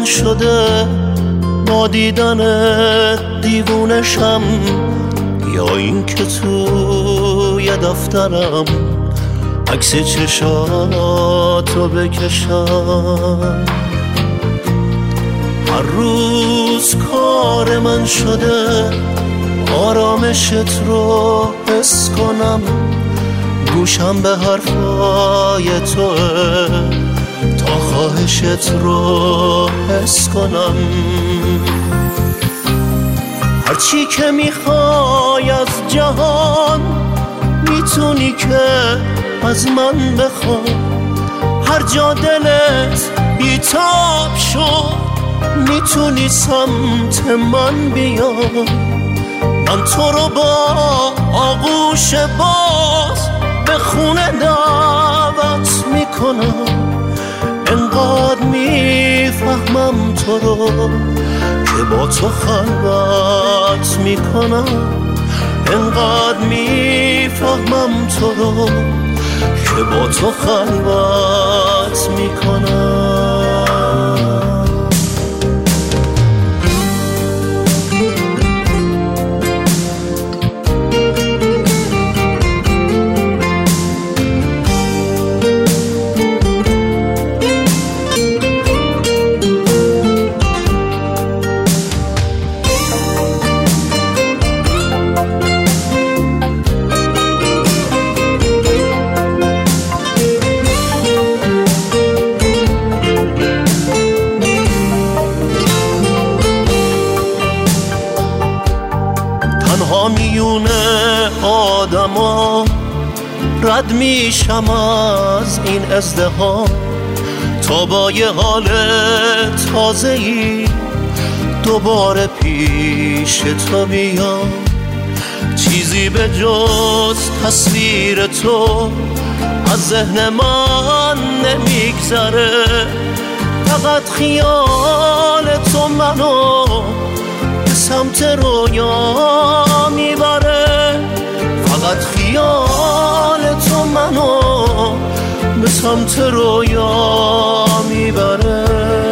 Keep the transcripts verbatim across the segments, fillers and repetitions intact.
من شده با دیدن دیوونشم، یا این که توی دفترم عکس چشاتو بکشم. هر روز کار من شده آرامشت رو حس کنم، گوشم به حرفای توه تا خواهشت رو حس کنم. هرچی که میخوای از جهان میتونی که از من بخوای، هر جا دلت بیتاب شد میتونی سمت من بیای. من تو رو با آغوش باز به خونه دعوت میکنم، انقدر میفهمم تو رو که با تو خلوت میکنم، انقدر میفهمم تو رو که با تو خلوت میکنم. میونه آدما رد میشم از این ازدحام، تا با یه حال تازه‌ای دوباره پیش تو بیام. چیزی به جز تصویر تو از ذهن من نمیگذره، فقط خیال تو منو به سمت رویا میبره، فقط خیال تو منو به سمت رویا میبره.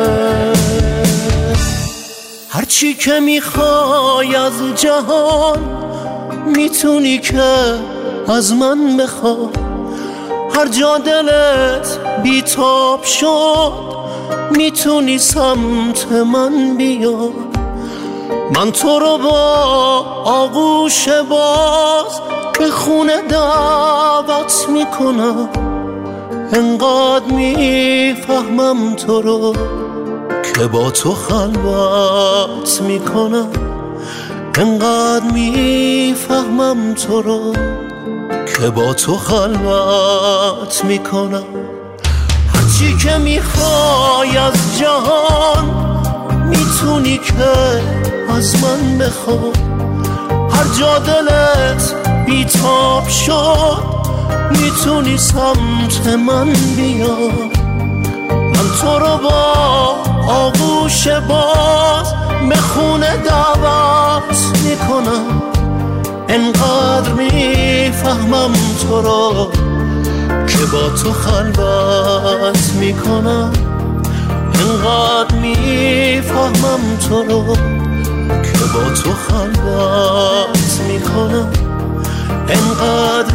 هرچی که میخوای از جهان میتونی که از من بخوای، هر جا دلت بیتاب شد میتونی سمت من بیا. من تو رو با آغوش باز به خونه دعوت میکنم، انقدر میفهمم تو رو که با تو خلوت میکنم، انقدر میفهمم تو رو که با تو خلوت میکنم. هرچی که میخوای از جهان میتونی که از من بخوای، هر جا دلت بیتاب شد میتونی سمت من بیا. من تو رو با آغوش باز به خونه دعوت میکنم، انقدر میفهمم تو رو که با تو خلوت میکنم، انقدر میفهمم تو رو که با تو خلوت میکنم، انقدر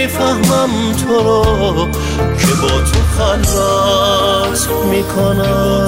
میفهمم تو رو که با تو خلوت میکنم.